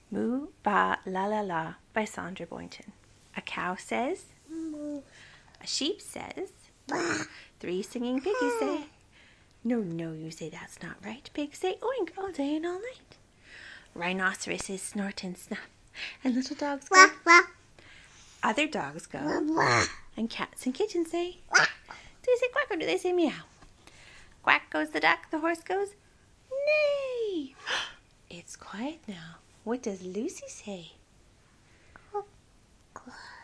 Moo, ba, la, la, la by Sandra Boynton. A cow says, moo. A sheep says, bah. 3 singing piggies say, no, no, you say that's not right. Pigs say oink all day and all night. Rhinoceroses snort and snuff, and little dogs go, wah, wah. Other dogs go, wah, wah. And cats and kittens say, wah. Do they say quack or do they say meow? Quack goes the duck, the horse goes, neigh. It's quiet now. What does Lucy say?